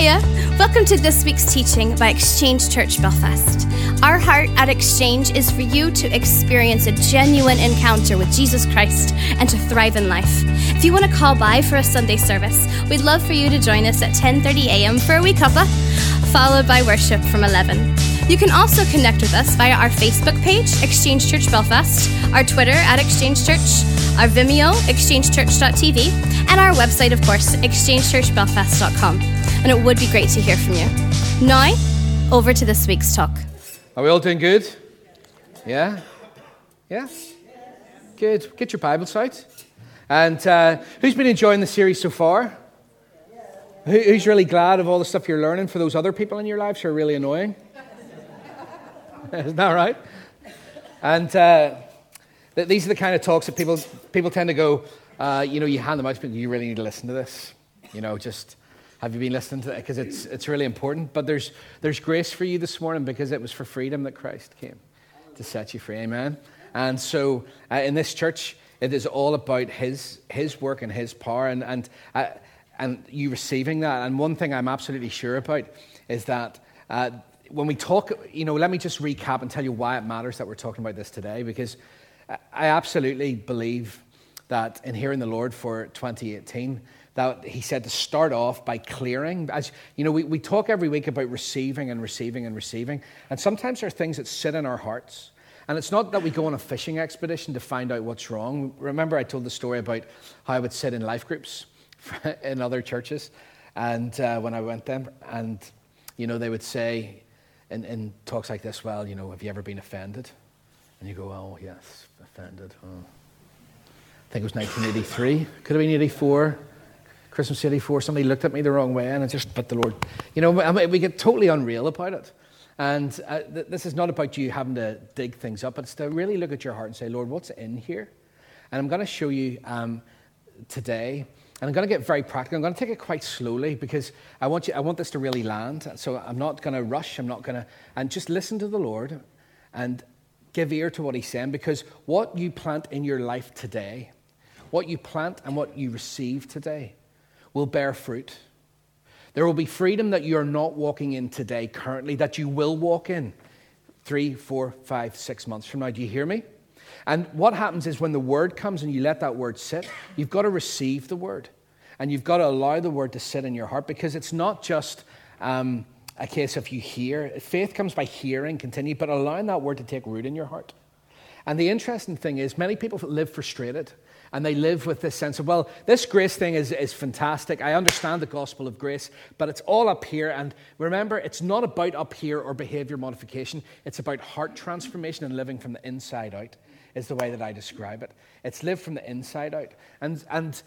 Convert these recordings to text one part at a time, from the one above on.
Hiya! Welcome to this week's teaching by Exchange Church Belfast. Our heart at Exchange is for you to experience a genuine encounter with Jesus Christ and to thrive in life. If you want to call by for a Sunday service, we'd love for you to join us at 10:30 a.m. for a wee cuppa, followed by worship from 11. You can also connect with us via our Facebook page, Exchange Church Belfast, our Twitter at Exchange Church, our Vimeo, exchangechurch.tv, and our website, of course, exchangechurchbelfast.com. And it would be great to hear from you. Now, over to this week's talk. Are we all doing good? Yeah? Yeah? Good. Get your Bibles out. And who's been enjoying the series so far? Who's really glad of all the stuff you're learning for those other people in your lives who are really annoying? Isn't that right? And these are the kind of talks that people tend to go, you hand them out to people, you really need to listen to this. Just have you been listening to it? Because it's really important. But there's grace for you this morning because it was for freedom that Christ came to set you free. Amen. And so in this church, it is all about His work and His power and you receiving that. And one thing I'm absolutely sure about is that when we talk, let me just recap and tell you why it matters that we're talking about this today, because I absolutely believe that in hearing the Lord for 2018, that He said to start off by clearing. As we talk every week about receiving and receiving and receiving, and sometimes there are things that sit in our hearts. And it's not that we go on a fishing expedition to find out what's wrong. Remember I told the story about how I would sit in life groups in other churches, and when I went there, and they would say in talks like this, well, have you ever been offended? And you go, oh yes, offended. Oh. I think it was 1983, could have been 84, Christmas 84. Somebody looked at me the wrong way, and I just, but the Lord, we get totally unreal about it. And this is not about you having to dig things up, but it's to really look at your heart and say, Lord, what's in here? And I'm going to show you today. And I'm going to get very practical. I'm going to take it quite slowly because I want this to really land. So I'm not going to rush. And just listen to the Lord and give ear to what He's saying, because what you plant in your life today, what you plant and what you receive today will bear fruit. There will be freedom that you're not walking in today currently that you will walk in 3, 4, 5, 6 months from now. Do you hear me? And what happens is when the word comes and you let that word sit, you've got to receive the word. And you've got to allow the word to sit in your heart, because it's not just a case of you hear. Faith comes by hearing, continue, but allowing that word to take root in your heart. And the interesting thing is many people live frustrated, and they live with this sense of, well, this grace thing is fantastic. I understand the gospel of grace, but it's all up here. And remember, it's not about up here or behavior modification. It's about heart transformation and living from the inside out. Is the way that I describe it. It's lived from the inside out. And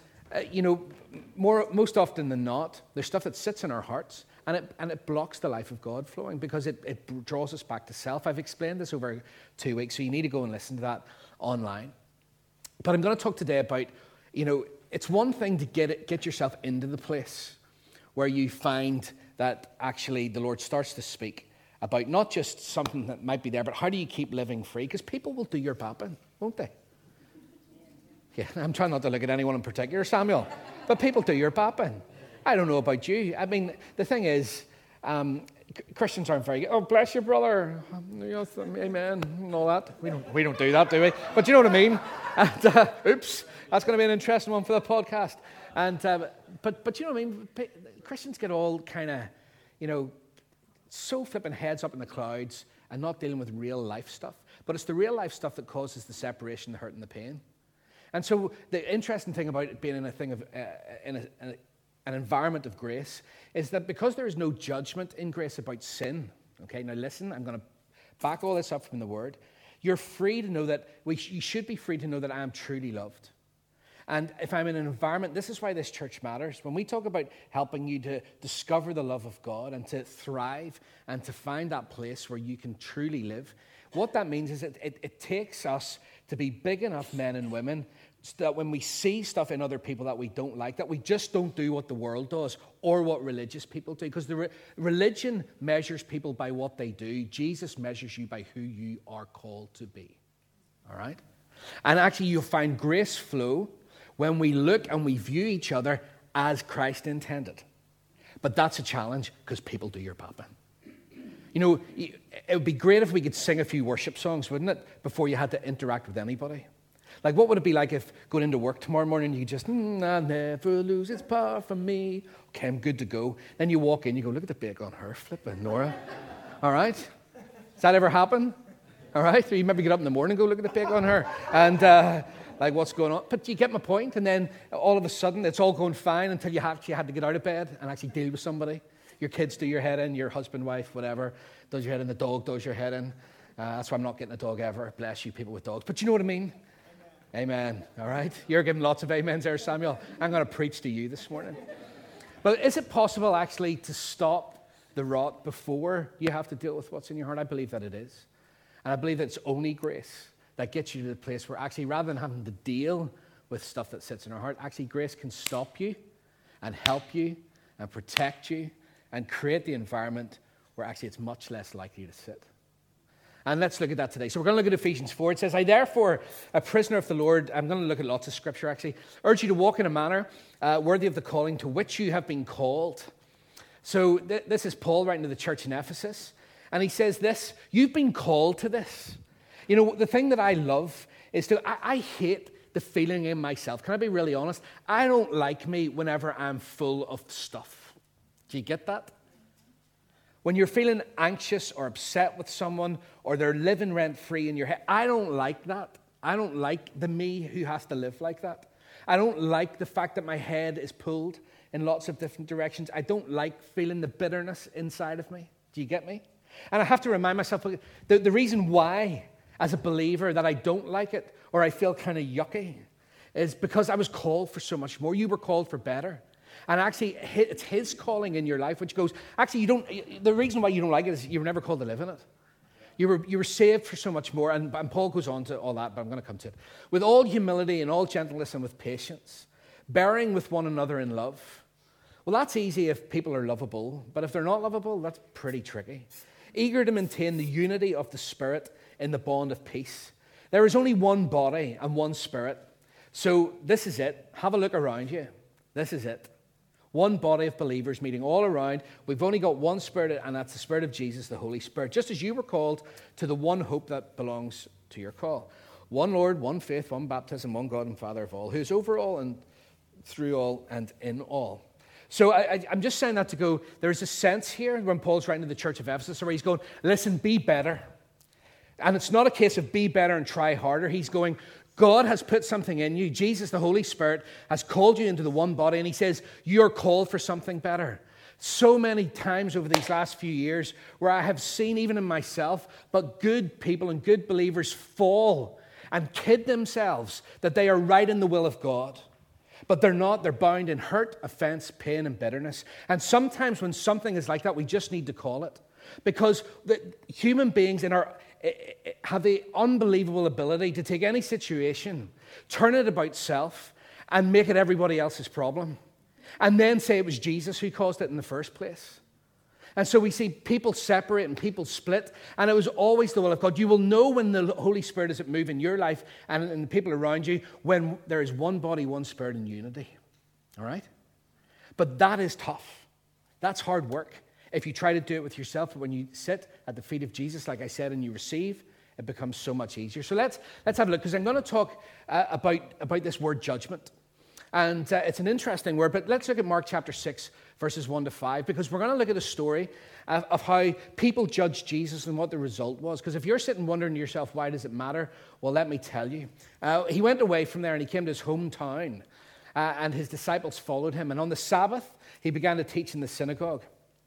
most often than not, there's stuff that sits in our hearts and it blocks the life of God flowing because it draws us back to self. I've explained this over 2 weeks, so you need to go and listen to that online. But I'm going to talk today about, it's one thing to get yourself into the place where you find that actually the Lord starts to speak about not just something that might be there, but how do you keep living free? Because people will do your bapping, won't they? Yeah, I'm trying not to look at anyone in particular, Samuel, but people do your bapping. I don't know about you. I mean, the thing is, Christians aren't very good. Oh, bless you, brother. Yes, amen, and all that. We don't do that, do we? But you know what I mean? And, oops, that's going to be an interesting one for the podcast. And but you know what I mean? Christians get all kind of, so flipping heads up in the clouds and not dealing with real life stuff. But it's the real life stuff that causes the separation, the hurt, and the pain. And so the interesting thing about it being in a thing of an environment of grace is that because there is no judgment in grace about sin. Okay, now listen, I'm going to back all this up from the Word. You're free to know that you should be free to know that I am truly loved. And if I'm in an environment, this is why this church matters. When we talk about helping you to discover the love of God and to thrive and to find that place where you can truly live, what that means is it takes us to be big enough men and women so that when we see stuff in other people that we don't like, that we just don't do what the world does or what religious people do. Because the religion measures people by what they do. Jesus measures you by who you are called to be. All right? And actually you'll find grace flow when we look and we view each other as Christ intended. But that's a challenge because people do your popping. You know, it would be great if we could sing a few worship songs, wouldn't it, before you had to interact with anybody? Like, what would it be like if going into work tomorrow morning, you just, I never lose its power from me. Okay, I'm good to go. Then you walk in, you go, look at the bake on her, flipping Nora. All right? Does that ever happen? All right? So you maybe get up in the morning and go, look at the bake on her. And, like, what's going on? But you get my point. And then all of a sudden, it's all going fine until you actually had to get out of bed and actually deal with somebody. Your kids do your head in, your husband, wife, whatever, does your head in, the dog does your head in. That's why I'm not getting a dog ever. Bless you, people with dogs. But you know what I mean? Amen. All right? You're giving lots of amens there, Samuel. I'm going to preach to you this morning. But is it possible, actually, to stop the rot before you have to deal with what's in your heart? I believe that it is. And I believe that it's only grace that gets you to the place where actually, rather than having to deal with stuff that sits in our heart, actually grace can stop you and help you and protect you and create the environment where actually it's much less likely to sit. And let's look at that today. So we're going to look at Ephesians 4. It says, I therefore, a prisoner of the Lord, I'm going to look at lots of scripture actually, urge you to walk in a manner worthy of the calling to which you have been called. So this is Paul writing to the church in Ephesus. And he says this, you've been called to this. You know, the thing that I love is I hate the feeling in myself. Can I be really honest? I don't like me whenever I'm full of stuff. Do you get that? When you're feeling anxious or upset with someone or they're living rent-free in your head, I don't like that. I don't like the me who has to live like that. I don't like the fact that my head is pulled in lots of different directions. I don't like feeling the bitterness inside of me. Do you get me? And I have to remind myself, the reason why, as a believer, that I don't like it or I feel kind of yucky is because I was called for so much more. You were called for better. And actually, it's his calling in your life, which goes, actually, the reason why you don't like it is you were never called to live in it. You were saved for so much more. And Paul goes on to all that, but I'm going to come to it. With all humility and all gentleness and with patience, bearing with one another in love. Well, that's easy if people are lovable. But if they're not lovable, that's pretty tricky. Eager to maintain the unity of the Spirit in the bond of peace. There is only one body and one Spirit. So this is it. Have a look around you. This is it. One body of believers meeting all around. We've only got one Spirit, and that's the Spirit of Jesus, the Holy Spirit. Just as you were called to the one hope that belongs to your call. One Lord, one faith, one baptism, one God and Father of all, who is over all and through all and in all. So I'm just saying that to go, there's a sense here when Paul's writing to the church of Ephesus where he's going, listen, be better. And it's not a case of be better and try harder. He's going, God has put something in you. Jesus, the Holy Spirit, has called you into the one body, and he says, you're called for something better. So many times over these last few years where I have seen, even in myself, but good people and good believers fall and kid themselves that they are right in the will of God. But they're not. They're bound in hurt, offense, pain, and bitterness. And sometimes when something is like that, we just need to call it. Because the human beings have the unbelievable ability to take any situation, turn it about self, and make it everybody else's problem. And then say it was Jesus who caused it in the first place. And so we see people separate and people split, and it was always the will of God. You will know when the Holy Spirit is at move in your life and in the people around you when there is one body, one Spirit in unity. All right? But that is tough. That's hard work. If you try to do it with yourself, but when you sit at the feet of Jesus, like I said, and you receive, it becomes so much easier. So let's have a look, because I'm going to talk about this word judgment. And it's an interesting word, but let's look at Mark chapter 6, verses 1 to 5, because we're going to look at a story of how people judged Jesus and what the result was. Because if you're sitting wondering to yourself, why does it matter? Well, let me tell you. He went away from there and he came to his hometown, and his disciples followed him. And on the Sabbath, he began to teach in the synagogue.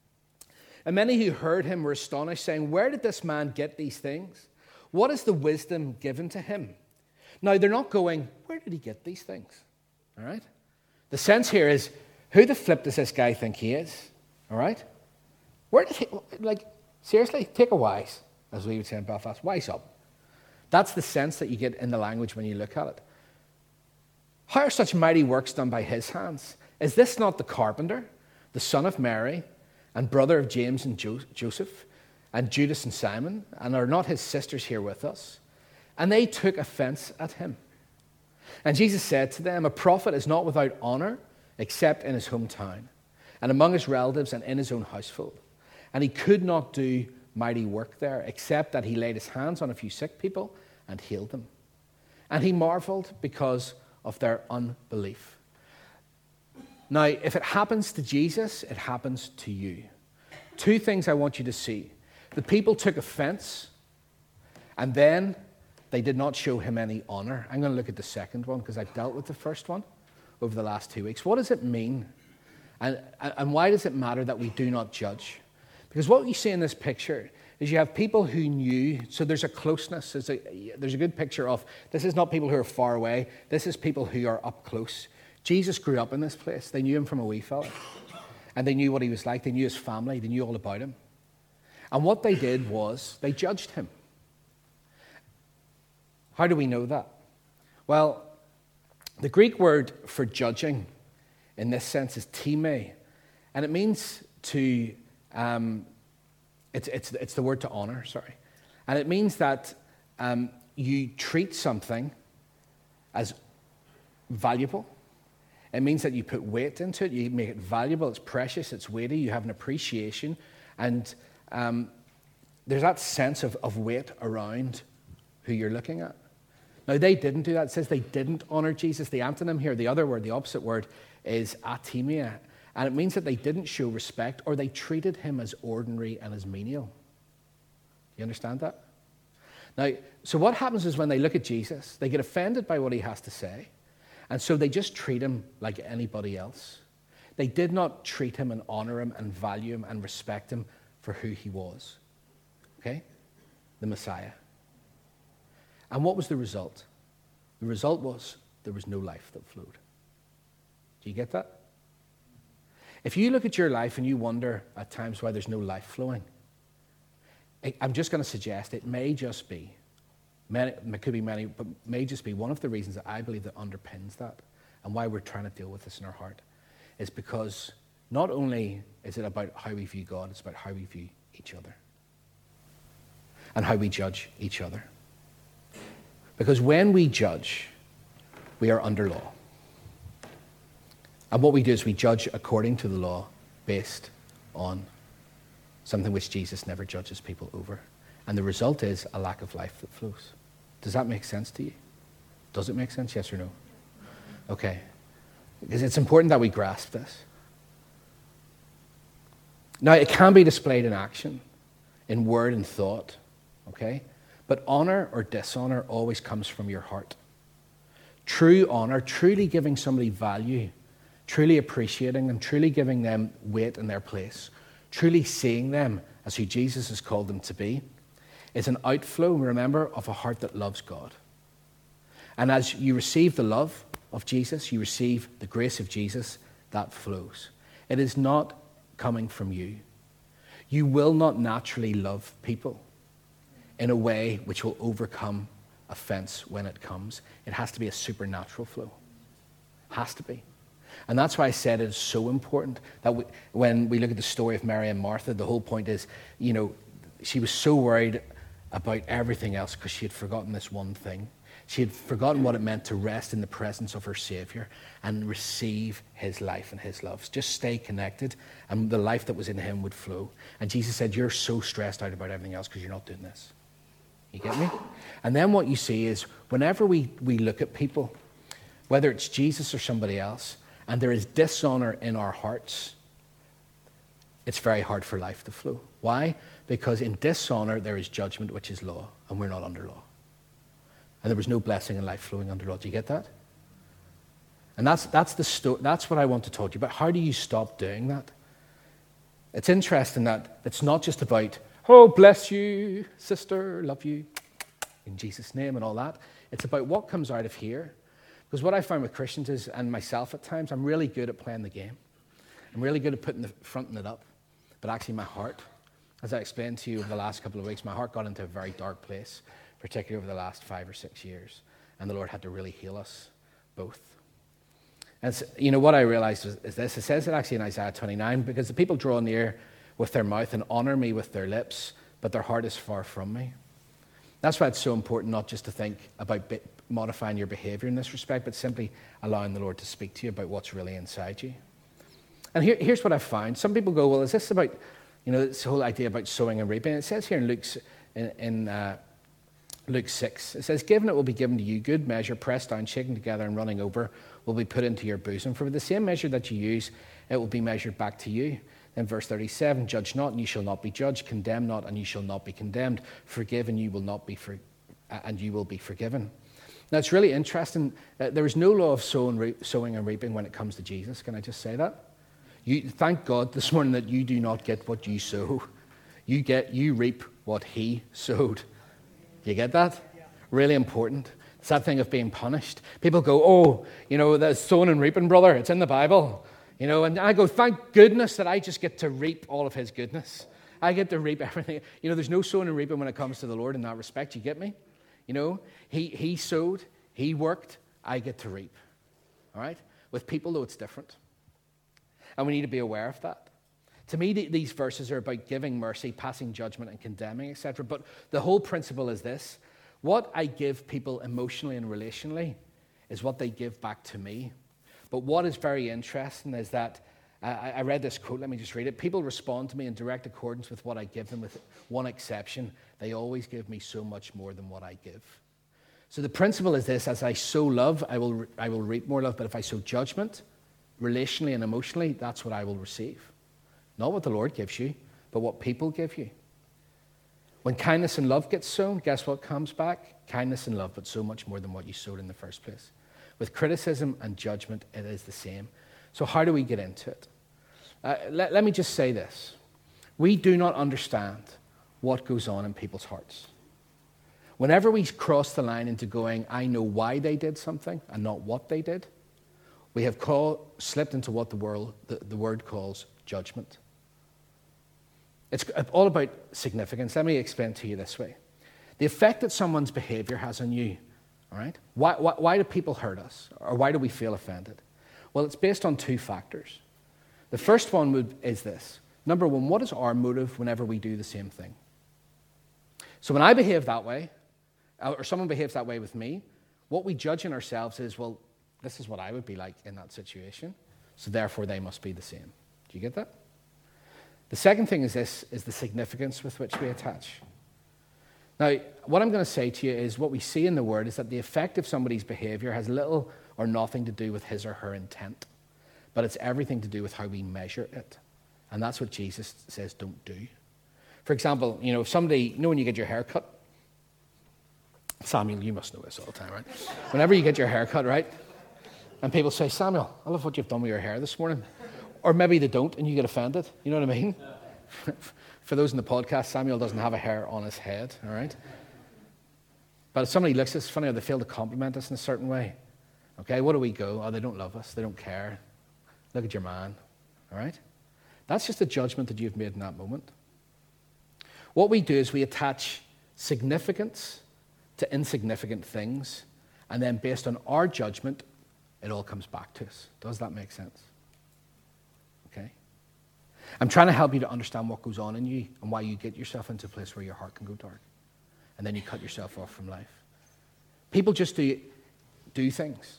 And many who heard him were astonished, saying, where did this man get these things? What is the wisdom given to him? Now, they're not going, where did he get these things? All right? The sense here is, who the flip does this guy think he is? All right? Where did he, seriously, take a wise, as we would say in Belfast, wise up. That's the sense that you get in the language when you look at it. How are such mighty works done by his hands? Is this not the carpenter, the son of Mary, and brother of James and Joseph, and Judas and Simon? And are not his sisters here with us? And they took offense at him. And Jesus said to them, a prophet is not without honor except in his hometown, and among his relatives and in his own household. And he could not do mighty work there, except that he laid his hands on a few sick people and healed them. And he marveled because of their unbelief. Now, if it happens to Jesus, it happens to you. Two things I want you to see. The people took offense, and then they did not show him any honor. I'm going to look at the second one because I've dealt with the first one over the last 2 weeks. What does it mean? And why does it matter that we do not judge? Because what you see in this picture is you have people who knew, so there's a closeness. There's a good picture of, this is not people who are far away. This is people who are up close. Jesus grew up in this place. They knew him from a wee fella. And they knew what he was like. They knew his family. They knew all about him. And what they did was they judged him. How do we know that? Well, the Greek word for judging in this sense is time. And it means to, it's the word to honor, sorry. And it means that you treat something as valuable. It means that you put weight into it, you make it valuable, it's precious, it's weighty, you have an appreciation, and there's that sense of weight around who you're looking at. Now, they didn't do that. It says they didn't honor Jesus. The antonym here, the other word, the opposite word, is atimia, and it means that they didn't show respect or they treated him as ordinary and as menial. You understand that? Now, so what happens is when they look at Jesus, they get offended by what he has to say, and so they just treat him like anybody else. They did not treat him and honor him and value him and respect him for who he was. Okay? The Messiah. And what was the result? The result was there was no life that flowed. Do you get that? If you look at your life and you wonder at times why there's no life flowing, I'm just going to suggest it may just be, it could be many, but may just be one of the reasons that I believe that underpins that and why we're trying to deal with this in our heart is because not only is it about how we view God, it's about how we view each other and how we judge each other. Because when we judge, we are under law. And what we do is we judge according to the law based on something which Jesus never judges people over. And the result is a lack of life that flows. Does that make sense to you? Does it make sense, yes or no? Okay. Because it's important that we grasp this. Now, it can be displayed in action, in word and thought, okay? But honor or dishonor always comes from your heart. True honor, truly giving somebody value, truly appreciating them, truly giving them weight in their place, truly seeing them as who Jesus has called them to be, is an outflow, remember, of a heart that loves God. And as you receive the love of Jesus, you receive the grace of Jesus, that flows. It is not coming from you. You will not naturally love people in a way which will overcome offense when it comes. It has to be a supernatural flow. Has to be. And that's why I said it is so important that when we look at the story of Mary and Martha, the whole point is, she was so worried about everything else because she had forgotten this one thing. She had forgotten what it meant to rest in the presence of her Savior and receive his life and his love. Just stay connected and the life that was in him would flow. And Jesus said, you're so stressed out about everything else because you're not doing this. You get me? And then what you see is whenever we look at people, whether it's Jesus or somebody else, and there is dishonor in our hearts, it's very hard for life to flow. Why? Because in dishonor there is judgment, which is law, and we're not under law. And there was no blessing in life flowing under law. Do you get that? And that's what I want to talk to you about. How do you stop doing that? It's interesting that it's not just about, oh, bless you, sister, love you, in Jesus' name and all that. It's about what comes out of here. Because what I found with Christians is, and myself at times, I'm really good at playing the game. I'm really good at fronting it up. But actually my heart, as I explained to you over the last couple of weeks, my heart got into a very dark place, particularly over the last 5 or 6 years. And the Lord had to really heal us both. And what I realized is this. It says it actually in Isaiah 29, because the people draw near with their mouth and honor me with their lips, but their heart is far from me. That's why it's so important not just to think about modifying your behavior in this respect, but simply allowing the Lord to speak to you about what's really inside you. And here's what I've found. Some people go, well, is this about, this whole idea about sowing and reaping? It says here in Luke 6, it says, given it will be given to you, good measure, pressed down, shaken together, and running over, will be put into your bosom. For with the same measure that you use, it will be measured back to you. Then verse 37, judge not, and you shall not be judged. Condemn not, and you shall not be condemned. Forgive, and you will be forgiven. Now, it's really interesting. There is no law of sowing and reaping when it comes to Jesus. Can I just say that? Thank God this morning that you do not get what you sow. You reap what he sowed. You get that? Yeah. Really important. It's that thing of being punished. People go, there's sowing and reaping, brother. It's in the Bible. And I go, thank goodness that I just get to reap all of his goodness. I get to reap everything. There's no sowing and reaping when it comes to the Lord in that respect. You get me? He sowed, he worked, I get to reap. All right? With people, though, it's different. And we need to be aware of that. To me, these verses are about giving mercy, passing judgment, and condemning, etc. But the whole principle is this. What I give people emotionally and relationally is what they give back to me. But what is very interesting is that, I read this quote, let me just read it. People respond to me in direct accordance with what I give them, with one exception. They always give me so much more than what I give. So the principle is this: as I sow love, I will reap more love. But if I sow judgment, relationally and emotionally, that's what I will receive. Not what the Lord gives you, but what people give you. When kindness and love gets sown, guess what comes back? Kindness and love, but so much more than what you sowed in the first place. With criticism and judgment, it is the same. So how do we get into it? Let me just say this. We do not understand what goes on in people's hearts. Whenever we cross the line into going, I know why they did something and not what they did, we have slipped into what the word calls judgment. It's all about significance. Let me explain to you this way. The effect that someone's behavior has on you, all right? Why do people hurt us? Or why do we feel offended? Well, it's based on two factors. The first one is this. Number one, what is our motive whenever we do the same thing? So when I behave that way, or someone behaves that way with me, what we judge in ourselves is, well, this is what I would be like in that situation, so therefore they must be the same. Do you get that? The second thing is the significance with which we attach. Now, what I'm going to say to you is what we see in the Word is that the effect of somebody's behavior has little or nothing to do with his or her intent, but it's everything to do with how we measure it. And that's what Jesus says don't do. For example, if somebody, when you get your hair cut, Samuel, you must know this all the time, right? Whenever you get your hair cut, right? And people say, Samuel, I love what you've done with your hair this morning. Or maybe they don't and you get offended. You know what I mean? Yeah. For those in the podcast, Samuel doesn't have a hair on his head, all right? But if somebody looks at us, it's funny how they fail to compliment us in a certain way. Okay, what do we go? Oh, they don't love us. They don't care. Look at your man, all right? That's just a judgment that you've made in that moment. What we do is we attach significance to insignificant things, and then based on our judgment, it all comes back to us. Does that make sense? Okay? I'm trying to help you to understand what goes on in you and why you get yourself into a place where your heart can go dark. And then you cut yourself off from life. People just do things.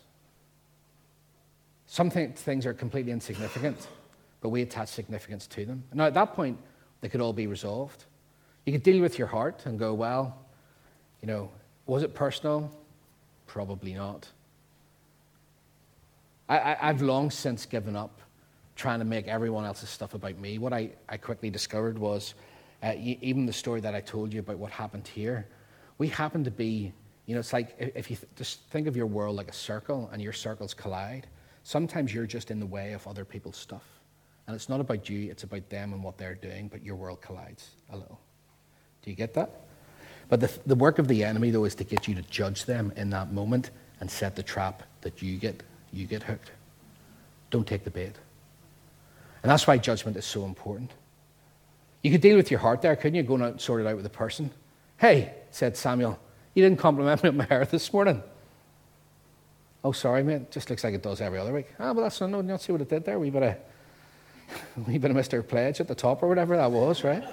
Some things are completely insignificant, but we attach significance to them. Now, at that point, they could all be resolved. You could deal with your heart and go, well, was it personal? Probably not. I've long since given up trying to make everyone else's stuff about me. What I quickly discovered was, even the story that I told you about what happened here, we happen to be, it's like if you just think of your world like a circle and your circles collide, sometimes you're just in the way of other people's stuff. And it's not about you, it's about them and what they're doing, but your world collides a little. Do you get that? But the work of the enemy, though, is to get you to judge them in that moment and set the trap that you get hooked. Don't take the bait. And that's why judgment is so important. You could deal with your heart there, couldn't you? Go and sort it out with the person. Hey, said Samuel, you didn't compliment me on my hair this morning. Oh, sorry, mate. Just looks like it does every other week. Well, that's not see what it did there. We bit of Mr. Pledge at the top or whatever that was, right?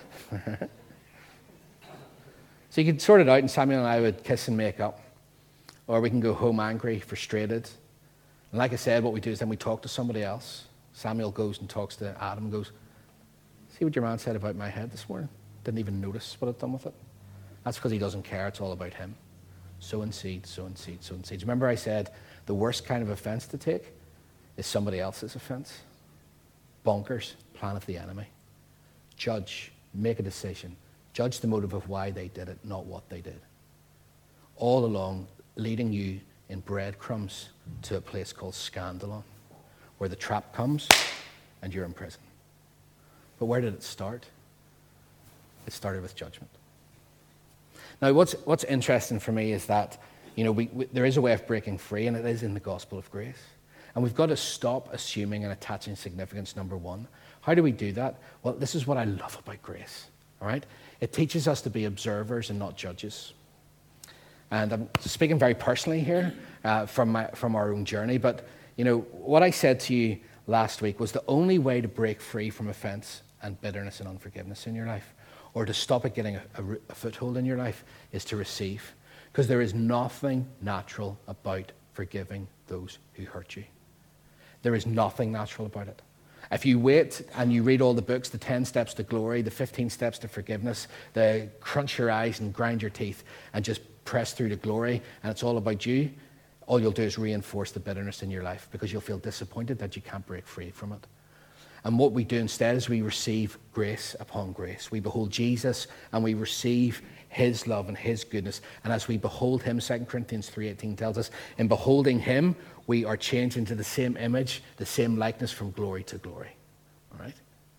So you could sort it out, and Samuel and I would kiss and make up. Or we can go home angry, frustrated. And like I said, what we do is then we talk to somebody else. Samuel goes and talks to Adam and goes, see what your man said about my head this morning? Didn't even notice what I'd done with it. That's because he doesn't care. It's all about him. Sowing seeds, sowing seeds, sowing seeds. Remember I said the worst kind of offense to take is somebody else's offense. Bonkers, plan of the enemy. Judge, make a decision. Judge the motive of why they did it, not what they did. All along, leading you in breadcrumbs to a place called Scandalon, where the trap comes and you're in prison. But where did it start? It started with judgment. Now, what's interesting for me is that, there is a way of breaking free, and it is in the gospel of grace. And we've got to stop assuming and attaching significance, number one. How do we do that? Well, this is what I love about grace, all right? It teaches us to be observers and not judges. And I'm speaking very personally here from our own journey, but, what I said to you last week was the only way to break free from offense and bitterness and unforgiveness in your life, or to stop it getting a foothold in your life, is to receive. Because there is nothing natural about forgiving those who hurt you. There is nothing natural about it. If you wait and you read all the books, the 10 steps to glory, the 15 steps to forgiveness, the crunch your eyes and grind your teeth and just press through to glory, and it's all about you, all you'll do is reinforce the bitterness in your life because you'll feel disappointed that you can't break free from it. And what we do instead is we receive grace upon grace. We behold Jesus and we receive his love and his goodness. And as we behold him, 2 Corinthians 3:18 tells us, in beholding him, we are changed into the same image, the same likeness from glory to glory. All right?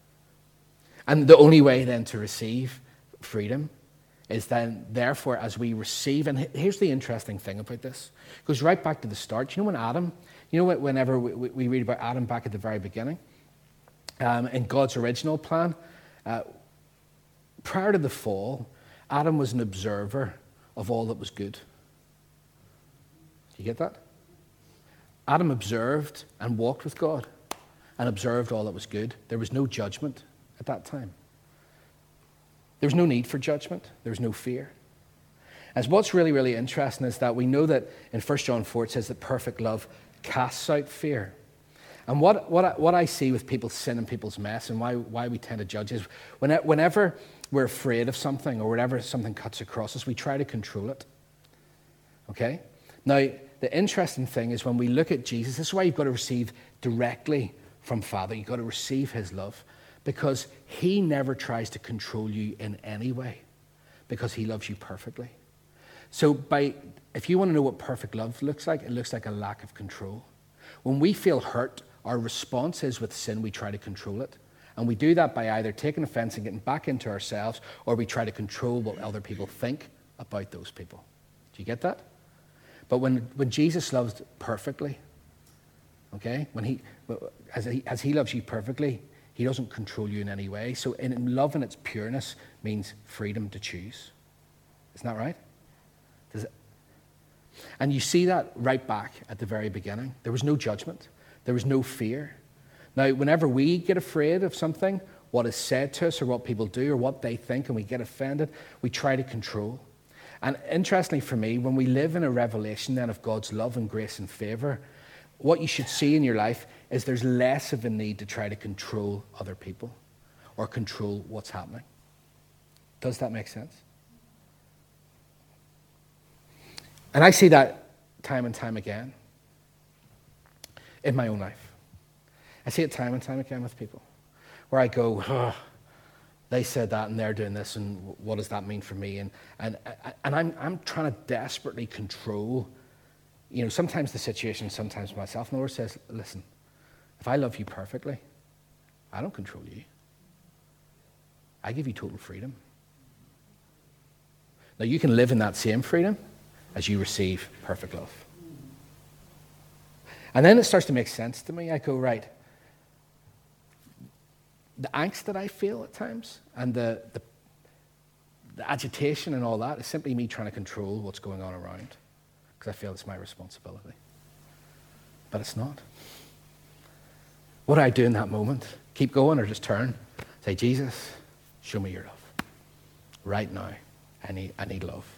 And the only way then to receive freedom is then, therefore, as we receive, and here's the interesting thing about this. It goes right back to the start. Whenever we read about Adam back at the very beginning, in God's original plan, prior to the fall, Adam was an observer of all that was good. Do you get that? Adam observed and walked with God and observed all that was good. There was no judgment at that time. There was no need for judgment. There was no fear. And what's really, really interesting is that we know that in 1 John 4 it says that perfect love casts out fear. And what I see with people's sin and people's mess and why we tend to judge is whenever we're afraid of something or whenever something cuts across us, we try to control it. Okay? Now, the interesting thing is when we look at Jesus, this is why you've got to receive directly from Father. You've got to receive his love because he never tries to control you in any way because he loves you perfectly. So if you want to know what perfect love looks like, it looks like a lack of control. When we feel hurt, our response is with sin, we try to control it. And we do that by either taking offense and getting back into ourselves, or we try to control what other people think about those people. Do you get that? But when Jesus loves perfectly, okay, as he loves you perfectly, he doesn't control you in any way. So in love in its pureness means freedom to choose. Isn't that right? Does it? And you see that right back at the very beginning. There was no judgment. There was no fear. Now, whenever we get afraid of something, what is said to us or what people do or what they think, and we get offended, we try to control. And interestingly for me, when we live in a revelation then of God's love and grace and favor, what you should see in your life is there's less of a need to try to control other people or control what's happening. Does that make sense? And I see that time and time again in my own life. I see it time and time again with people where I go, they said that and they're doing this and what does that mean for me? And I'm trying to desperately control, sometimes the situation, sometimes myself. And the Lord says, listen, if I love you perfectly, I don't control you. I give you total freedom. Now you can live in that same freedom as you receive perfect love. And then it starts to make sense to me. I go, right, the angst that I feel at times and the agitation and all that is simply me trying to control what's going on around because I feel it's my responsibility. But it's not. What do I do in that moment? Keep going or just turn? Say, Jesus, show me your love. Right now, I need love.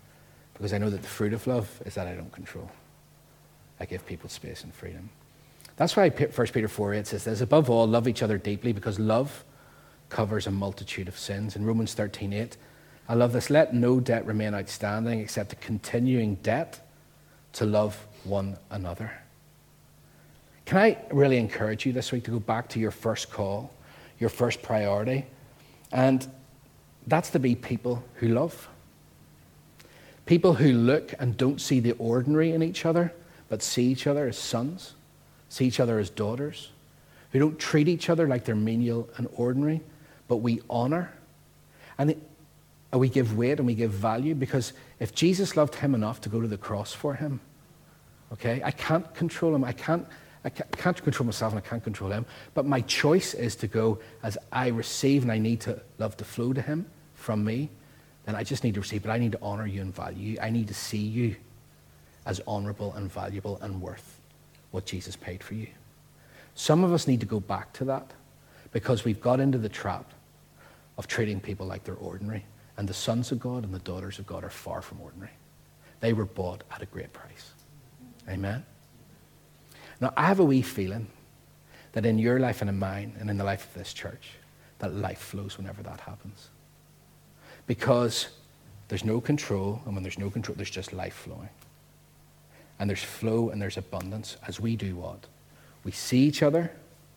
Because I know that the fruit of love is that I don't control. I give people space and freedom. That's why 1 Peter 4:8 says this, above all, love each other deeply because love covers a multitude of sins. In Romans 13:8, I love this, let no debt remain outstanding except a continuing debt to love one another. Can I really encourage you this week to go back to your first call, your first priority, and that's to be people who love. People who look and don't see the ordinary in each other, but see each other as sons, see each other as daughters, who don't treat each other like they're menial and ordinary, but we honor and we give weight and we give value, because if Jesus loved him enough to go to the cross for him, okay, I can't control him, I can't control myself and I can't control him, but my choice is to go as I receive, and I need to love to flow to him from me, then I just need to receive, but I need to honor you and value you. I need to see you as honorable and valuable and worth what Jesus paid for you. Some of us need to go back to that because we've got into the trap of treating people like they're ordinary, and the sons of God and the daughters of God are far from ordinary. They were bought at a great price. Amen? Now, I have a wee feeling that in your life and in mine and in the life of this church, that life flows whenever that happens. Because there's no control, and when there's no control, there's just life flowing. And there's flow and there's abundance as we do what? We see each other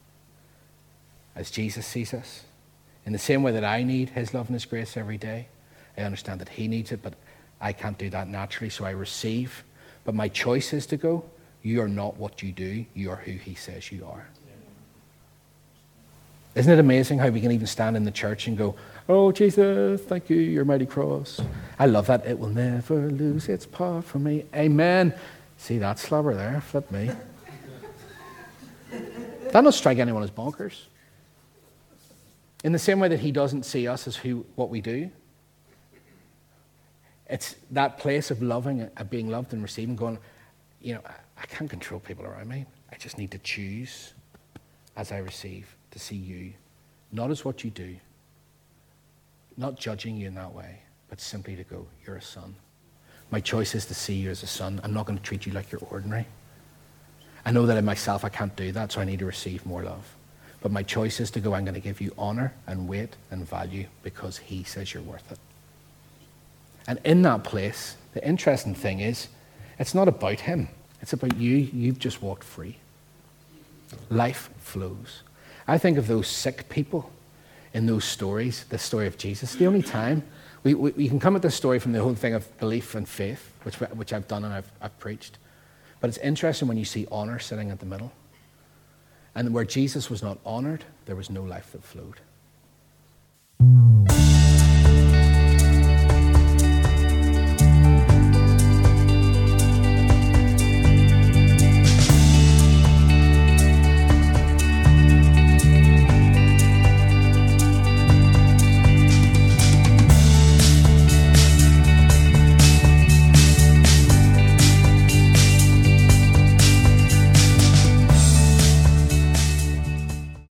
as Jesus sees us. In the same way that I need his love and his grace every day, I understand that he needs it, but I can't do that naturally, so I receive. But my choice is to go, you are not what you do, you are who he says you are. Isn't it amazing how we can even stand in the church and go, oh, Jesus, thank you, your mighty cross. I love that. It will never lose its power from me. Amen. See that slobber there? Flip me. That don't strike anyone as bonkers. In the same way that he doesn't see us as what we do. It's that place of loving, of being loved and receiving, going, I can't control people around me. I just need to choose as I receive to see you, not as what you do, not judging you in that way, but simply to go, you're a son. My choice is to see you as a son. I'm not going to treat you like you're ordinary. I know that in myself I can't do that, so I need to receive more love. But my choice is to go, I'm going to give you honor and weight and value because he says you're worth it. And in that place, the interesting thing is, it's not about him. It's about you. You've just walked free. Life flows. I think of those sick people in those stories, the story of Jesus. The only time we can come at this story from the whole thing of belief and faith, which I've done and I've preached. But it's interesting when you see honor sitting at the middle. And where Jesus was not honored, there was no life that flowed.